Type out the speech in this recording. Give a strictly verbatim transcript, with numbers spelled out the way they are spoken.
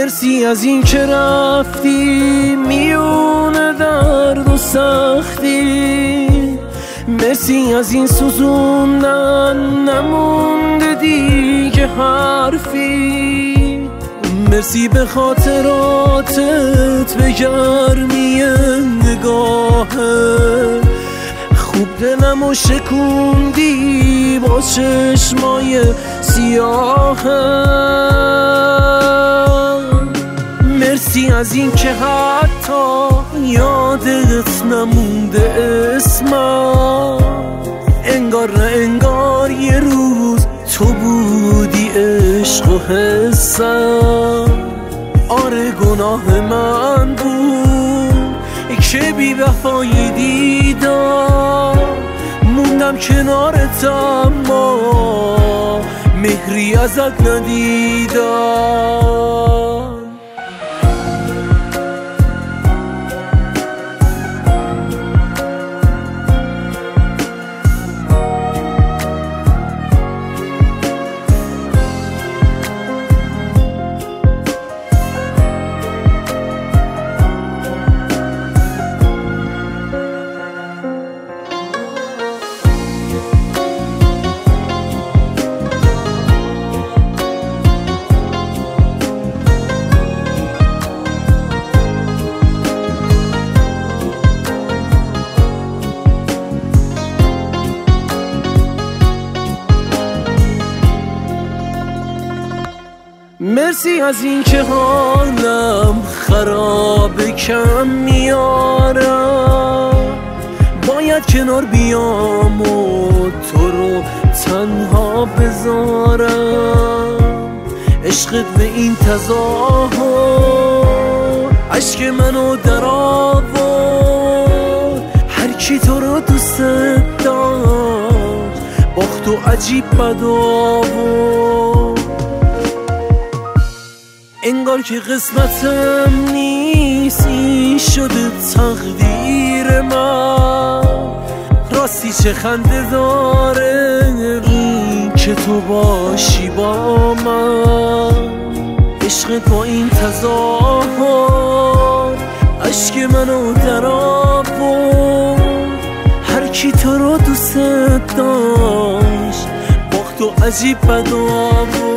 مرسی از این که رفتی میون درد و سختی، مرسی از این سوزوندن نمونده دیگه حرفی، مرسی به خاطراتت به گرمی نگاهت، خوب دلمو شکوندی با چشمای سیاهت، مرسی از این که حتی یادت نمونده اسمم، انگار نه انگار یه روز تو بودی عشق و حسم. آره گناه من بود که بی وفایی دیدم، موندم کنارت اما مهری ازت ندیدم. مرسی از این که حالم خراب کم میارم، باید کنار بیام و تو رو تنها بذارم. عشقت به این تظاهر عشق منو در آورد، هر کی تو رو دوست داشت باخت و عجیب بد آورد. انگار که قسمتم نیست این شده تقدیر من، راستی چه خنده داره این که تو باشی با من. عشقت با این تظاهر عشق منو در آورد، هر کی تو رو دوست داشت باخت و عجیب بد آورد.